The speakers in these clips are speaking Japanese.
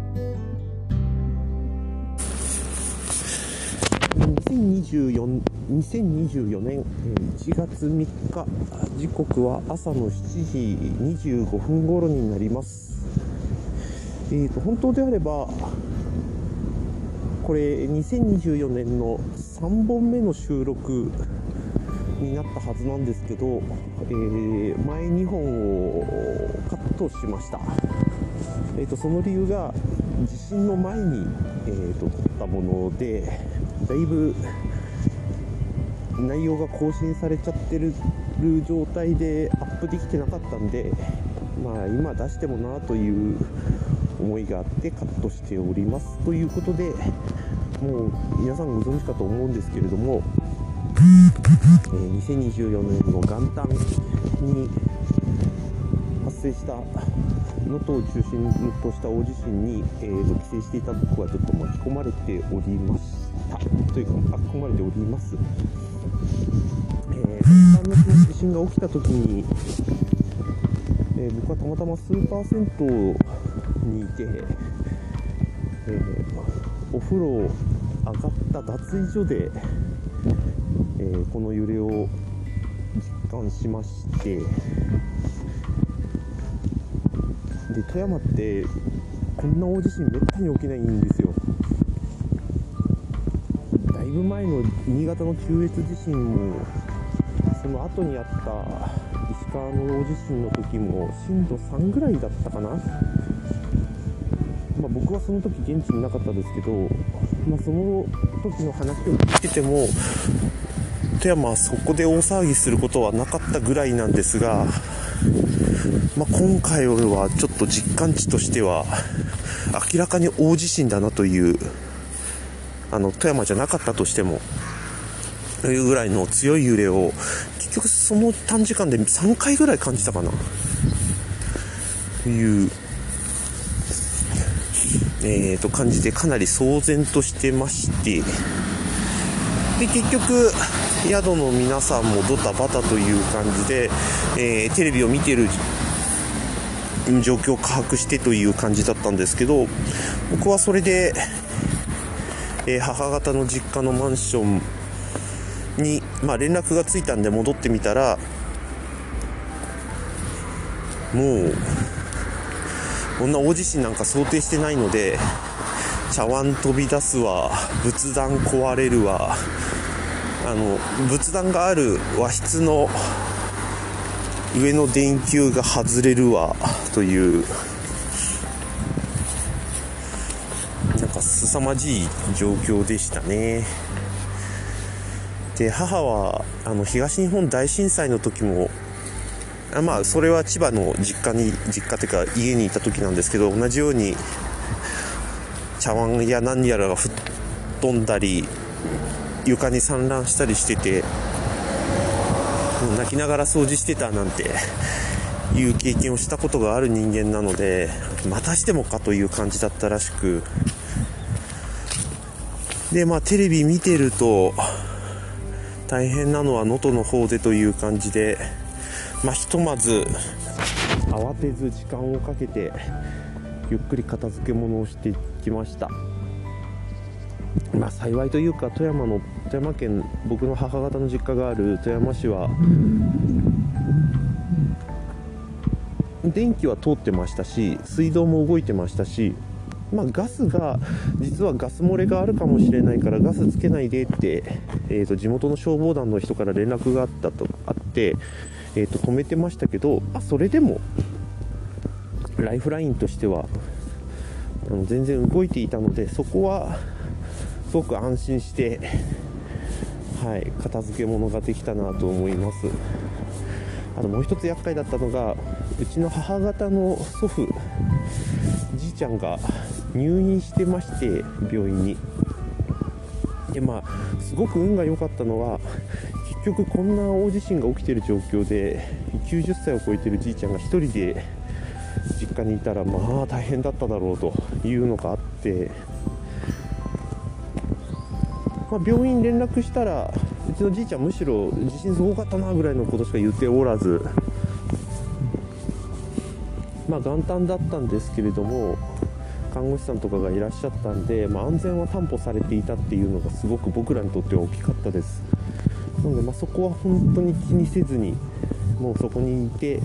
2024年1月3日、時刻は朝の7時25分頃になります。本当であればこれ2024年の3本目の収録になったはずなんですけど、前2本をカットしました。その理由が地震の前に、撮ったもので、だいぶ内容が更新されちゃってる状態でアップできてなかったんで、今出してもなという思いがあってカットしております。ということで、もう皆さんご存知かと思うんですけれども、2024年の元旦に発生した能登を中心とした大地震に、帰省していた僕はちょっと巻き込まれておりましたというか巻き込まれております。元旦の地震が起きた時に、僕はたまたまスーパー銭湯にいて、お風呂上がった脱衣所で、この揺れを実感しまして、で富山ってこんな大地震めったに起きないんですよ。だいぶ前の新潟の中越地震も、その後にあった石川の大地震の時も震度3ぐらいだったかな。僕はその時現地になかったですけど、その時の話を聞いてても富山はそこで大騒ぎすることはなかったぐらいなんですが、今回はちょっと実感値としては明らかに大地震だなという、富山じゃなかったとしてもというぐらいの強い揺れを結局その短時間で3回ぐらい感じたかなという感じで、かなり騒然としてまして、で結局宿の皆さんもドタバタという感じで、テレビを見ている状況を把握してという感じだったんですけど、僕はそれで、母方の実家のマンションに、連絡がついたんで戻ってみたら、もうこんな大地震なんか想定してないので、茶碗飛び出すわ、仏壇壊れるわ、仏壇がある和室の上の電球が外れるわという、なんか凄まじい状況でしたね。で母は東日本大震災の時も、それは千葉の実家というか家にいた時なんですけど、同じように茶碗や何やらが吹っ飛んだり床に散乱したりしてて、もう泣きながら掃除してたなんていう経験をしたことがある人間なので、またしてもかという感じだったらしく、でテレビ見てると大変なのは能登の方でという感じで、ひとまず慌てず時間をかけてゆっくり片付け物をしてきました。幸いというか、富山県、僕の母方の実家がある富山市は電気は通ってましたし、水道も動いてましたし、ガスが実はガス漏れがあるかもしれないからガスつけないでって、地元の消防団の人から連絡があって、止めてましたけど、それでもライフラインとしては全然動いていたので、そこはすごく安心して、片付け物ができたなと思います。もう一つ厄介だったのが、うちの母方の祖父、じいちゃんが入院してまして、病院に。ですごく運が良かったのは、結局こんな大地震が起きている状況で90歳を超えているじいちゃんが一人で実家にいたら大変だっただろうというのがあって、病院連絡したら、うちのじいちゃんむしろ地震すごかったなぐらいのことしか言っておらず、元旦だったんですけれども、 看護師さんとかがいらっしゃったんで、安全は担保されていたっていうのがすごく僕らにとっては大きかったです。なので、そこは本当に気にせずにもうそこにいて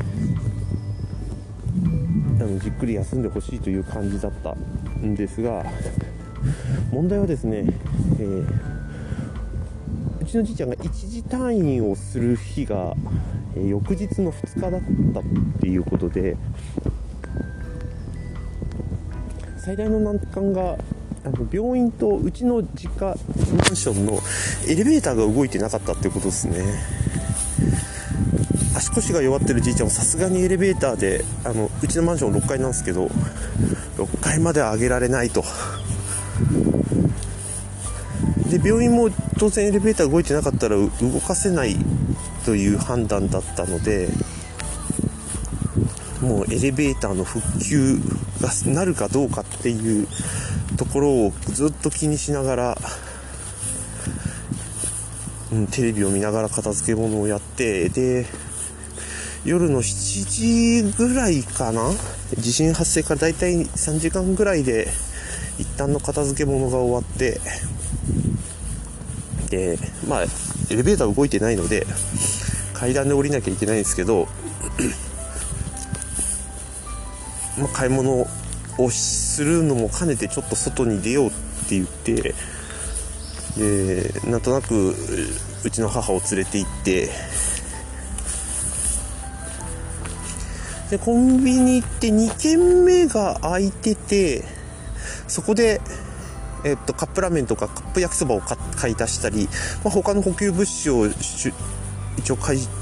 じっくり休んでほしいという感じだったんですが、問題はですね、うちのじいちゃんが一時退院をする日が、翌日の2日だったっていうことで、最大の難関が病院とうちの実家マンションのエレベーターが動いてなかったっていうことですね。足腰が弱ってるじいちゃんはさすがにエレベーターでうちのマンション6階なんですけど6階までは上げられないと。で病院も当然エレベーター動いてなかったら動かせないという判断だったので、もうエレベーターの復旧がなるかどうかっていうところをずっと気にしながら、テレビを見ながら片付け物をやって、で夜の7時ぐらいかな、地震発生からだいたい3時間ぐらいで一旦の片付け物が終わって、でエレベーター動いてないので階段で降りなきゃいけないんですけど買い物をするのも兼ねてちょっと外に出ようって言って、なんとなくうちの母を連れて行って、でコンビニ行って2軒目が開いてて、そこでカップラーメンとかカップ焼きそばを買い足したり、他の補給物資を一応買って、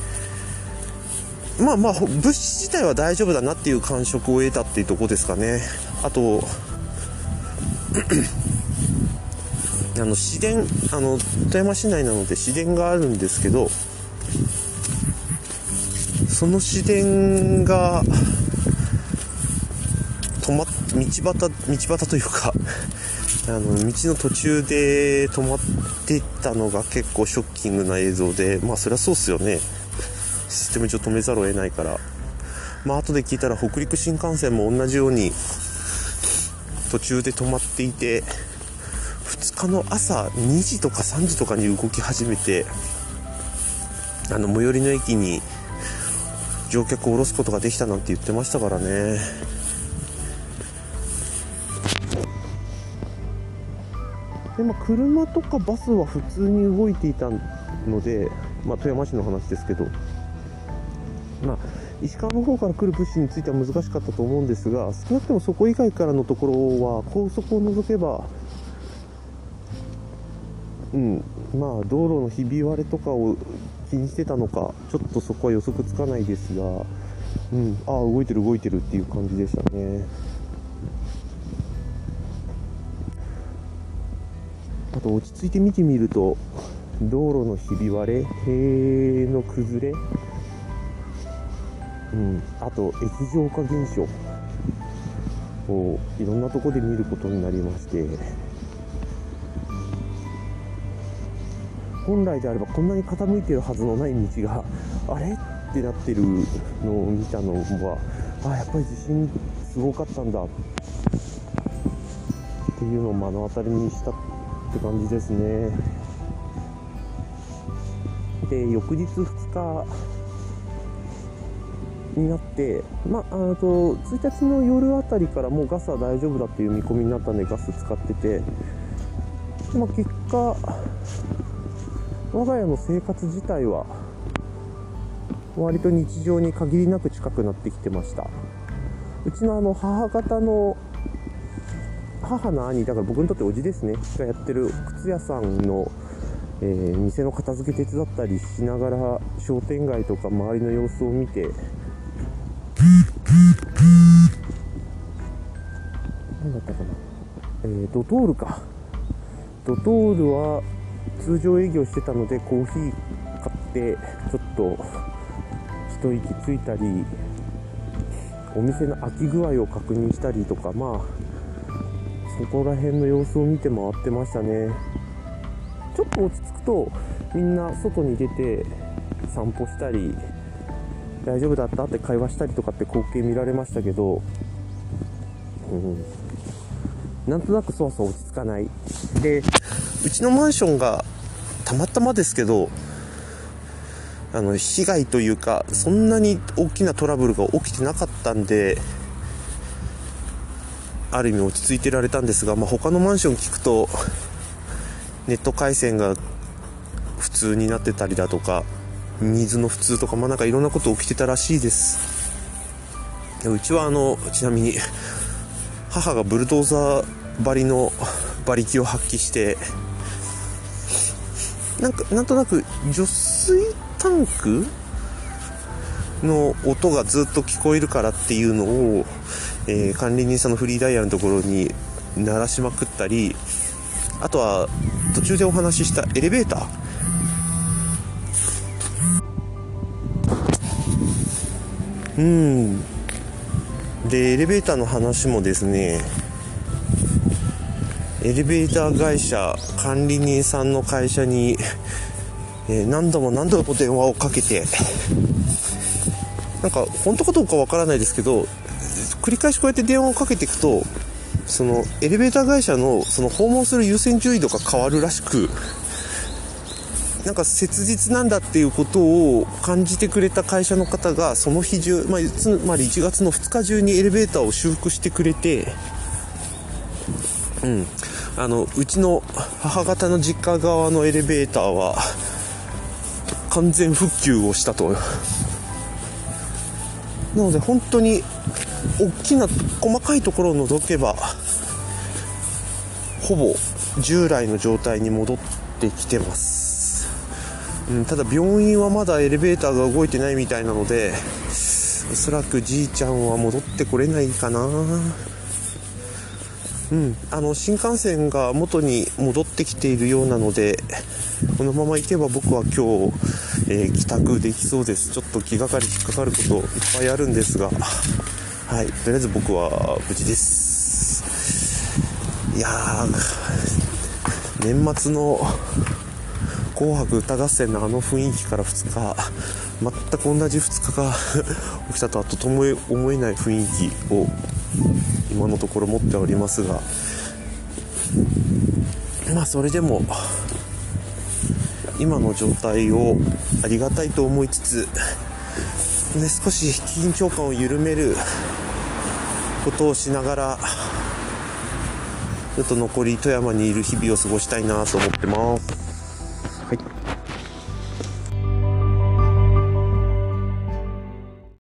物資自体は大丈夫だなっていう感触を得たっていうところですかね。あと市電、富山市内なので市電があるんですけど、その市電が道端というか道の途中で止まってたのが結構ショッキングな映像で、そりゃそうっすよね、システム上止めざるを得ないから。後で聞いたら北陸新幹線も同じように途中で止まっていて、2日の朝2時とか3時とかに動き始めて、最寄りの駅に乗客を降ろすことができたなんて言ってましたからね。で車とかバスは普通に動いていたので、富山市の話ですけど、石川の方から来る物資については難しかったと思うんですが、少なくともそこ以外からのところは高速を除けば、道路のひび割れとかを気にしてたのか、ちょっとそこは予測つかないですが、動いてるっていう感じでしたね。あと落ち着いて見てみると、道路のひび割れ、塀の崩れ、あと液状化現象をいろんなところで見ることになりまして、本来であればこんなに傾いているはずのない道があれってなってるのを見たのは、やっぱり地震すごかったんだっていうのを目の当たりにしたって感じですね。で翌日2日になって、1日の夜あたりからもうガスは大丈夫だっていう見込みになったんでガス使ってて、結果我が家の生活自体は割と日常に限りなく近くなってきてました。うちの母方の母の兄だから僕にとっておじですねがやってる靴屋さんの、店の片付け手伝ったりしながら商店街とか周りの様子を見て、何だったかな、ドトールは通常営業してたのでコーヒー買ってちょっと一息ついたり、お店の空き具合を確認したりとか、そこら辺の様子を見て回ってましたね。ちょっと落ち着くとみんな外に出て散歩したり、大丈夫だったって会話したりとかって光景見られましたけど、 なんとなくそわそわ落ち着かない。で、うちのマンションがたまたまですけど、被害というかそんなに大きなトラブルが起きてなかったんで、ある意味落ち着いてられたんですが、他のマンション聞くとネット回線が普通になってたりだとか、水の普通とか、なんかいろんなこと起きてたらしいです。うちはちなみに母がブルドーザー張りの馬力を発揮して、なんとなく除水タンクの音がずっと聞こえるからっていうのを、管理人さんのフリーダイヤルのところに鳴らしまくったり、あとは途中でお話ししたエレベーター、でエレベーターの話もですね、エレベーター会社管理人さんの会社に、何度も電話をかけて、なんか本当かどうかわからないですけど、繰り返しこうやって電話をかけていくと、そのエレベーター会社のその訪問する優先順位度が変わるらしく、なんか切実なんだっていうことを感じてくれた会社の方がその日中、つまり1月の2日中にエレベーターを修復してくれて、うちの母方の実家側のエレベーターは完全復旧をしたと。なので本当に大きな細かいところを除けばほぼ従来の状態に戻ってきてます。ただ病院はまだエレベーターが動いてないみたいなので、おそらくじいちゃんは戻ってこれないかな。新幹線が元に戻ってきているようなので、このまま行けば僕は今日、帰宅できそうです。ちょっと気がかり引っかかることいっぱいあるんですが、はい、とりあえず僕は無事です。いやー、年末の紅白歌合戦の雰囲気から2日、全く同じ2日が起きたとはとても思えない雰囲気を今のところ持っておりますが、それでも今の状態をありがたいと思いつつ、少し緊張感を緩めることをしながら、ちょっと残り富山にいる日々を過ごしたいなと思ってます。